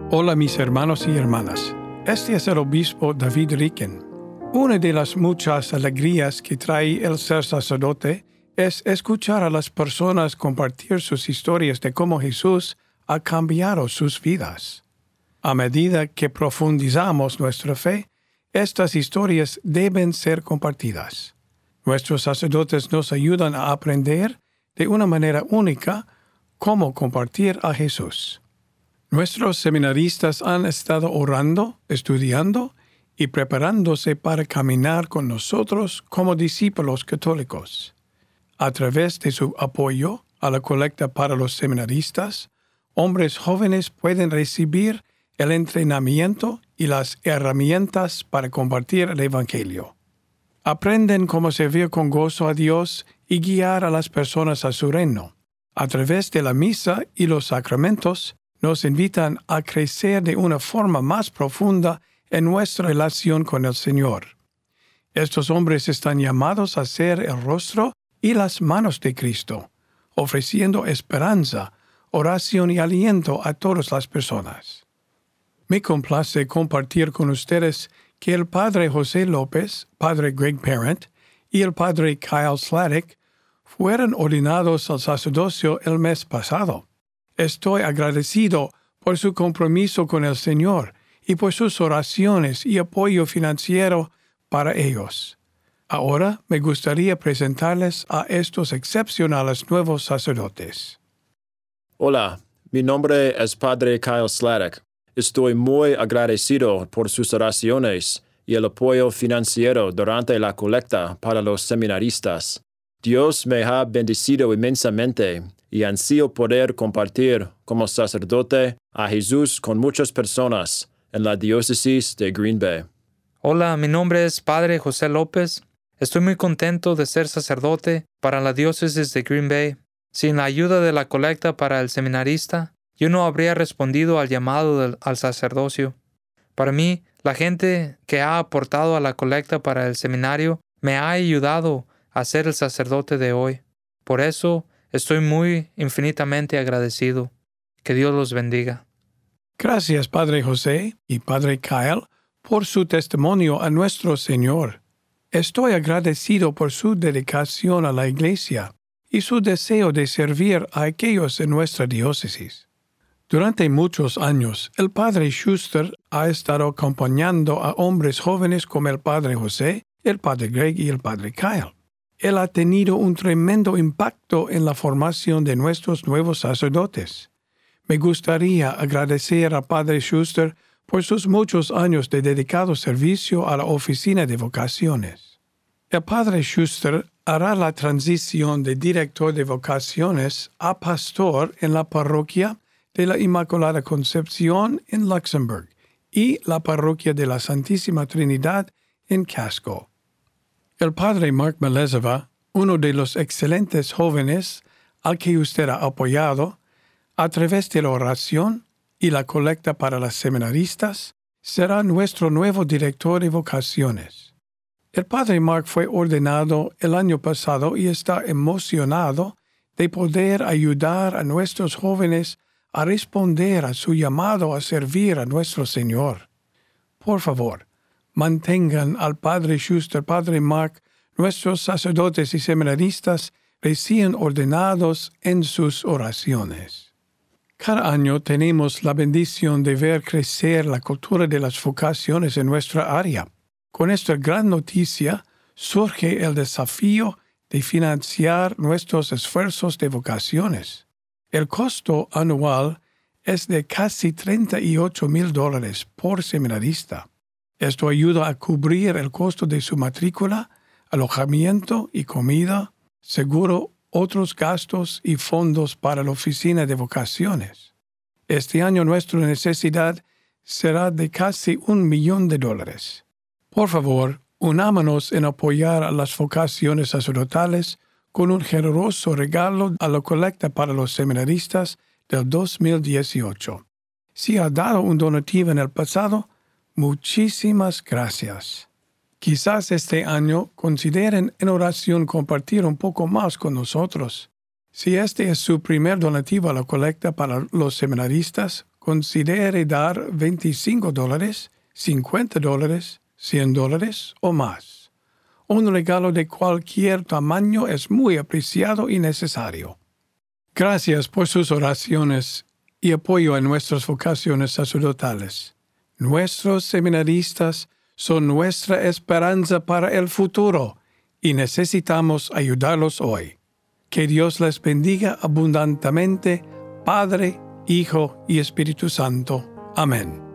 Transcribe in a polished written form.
Hola mis hermanos y hermanas, este es el obispo David Ricken. Una de las muchas alegrías que trae el ser sacerdote es escuchar a las personas compartir sus historias de cómo Jesús ha cambiado sus vidas. A medida que profundizamos nuestra fe, estas historias deben ser compartidas. Nuestros sacerdotes nos ayudan a aprender de una manera única cómo compartir a Jesús. Nuestros seminaristas han estado orando, estudiando y preparándose para caminar con nosotros como discípulos católicos. A través de su apoyo a la colecta para los seminaristas, hombres jóvenes pueden recibir el entrenamiento y las herramientas para compartir el Evangelio. Aprenden cómo servir con gozo a Dios y guiar a las personas a su reino. A través de la misa y los sacramentos, nos invitan a crecer de una forma más profunda en nuestra relación con el Señor. Estos hombres están llamados a ser el rostro y las manos de Cristo, ofreciendo esperanza, oración y aliento a todas las personas. Me complace compartir con ustedes que el padre José López, padre Greg Parent, y el padre Kyle Sladek fueron ordenados al sacerdocio el mes pasado. Estoy agradecido por su compromiso con el Señor y por sus oraciones y apoyo financiero para ellos. Ahora me gustaría presentarles a estos excepcionales nuevos sacerdotes. Hola, mi nombre es Padre Kyle Sladek. Estoy muy agradecido por sus oraciones y el apoyo financiero durante la colecta para los seminaristas. Dios me ha bendecido inmensamente y ansío poder compartir como sacerdote a Jesús con muchas personas en la diócesis de Green Bay. Hola, mi nombre es Padre José López. Estoy muy contento de ser sacerdote para la diócesis de Green Bay. Sin la ayuda de la colecta para el seminarista, yo no habría respondido al llamado al sacerdocio. Para mí, la gente que ha aportado a la colecta para el seminario me ha ayudado a ser el sacerdote de hoy. Por eso, estoy muy infinitamente agradecido. Que Dios los bendiga. Gracias, Padre José y Padre Kyle, por su testimonio a nuestro Señor. Estoy agradecido por su dedicación a la Iglesia y su deseo de servir a aquellos en nuestra diócesis. Durante muchos años, el Padre Schuster ha estado acompañando a hombres jóvenes como el Padre José, el Padre Greg y el Padre Kyle. Él ha tenido un tremendo impacto en la formación de nuestros nuevos sacerdotes. Me gustaría agradecer al Padre Schuster por sus muchos años de dedicado servicio a la oficina de vocaciones. El Padre Schuster hará la transición de director de vocaciones a pastor en la parroquia de la Inmaculada Concepción en Luxembourg y la parroquia de la Santísima Trinidad en Casco. El Padre Mark Melezova, uno de los excelentes jóvenes al que usted ha apoyado, a través de la oración y la colecta para las seminaristas, será nuestro nuevo director de vocaciones. El Padre Mark fue ordenado el año pasado y está emocionado de poder ayudar a nuestros jóvenes a responder a su llamado a servir a nuestro Señor. Por favor, mantengan al Padre Schuster, Padre Mark, nuestros sacerdotes y seminaristas recién ordenados en sus oraciones. Cada año tenemos la bendición de ver crecer la cultura de las vocaciones en nuestra área. Con esta gran noticia surge el desafío de financiar nuestros esfuerzos de vocaciones. El costo anual es de casi $38,000 por seminarista. Esto ayuda a cubrir el costo de su matrícula, alojamiento y comida, seguro, otros gastos y fondos para la oficina de vocaciones. Este año nuestra necesidad será de casi $1,000,000. Por favor, unámonos en apoyar a las vocaciones sacerdotales con un generoso regalo a la colecta para los seminaristas del 2018. Si ha dado un donativo en el pasado, muchísimas gracias. Quizás este año consideren en oración compartir un poco más con nosotros. Si este es su primer donativo a la colecta para los seminaristas, considere dar $25, $50, $100 o más. Un regalo de cualquier tamaño es muy apreciado y necesario. Gracias por sus oraciones y apoyo en nuestras vocaciones sacerdotales. Nuestros seminaristas son nuestra esperanza para el futuro y necesitamos ayudarlos hoy. Que Dios les bendiga abundantemente, Padre, Hijo y Espíritu Santo. Amén.